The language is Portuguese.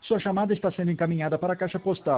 Sua chamada está sendo encaminhada para a caixa postal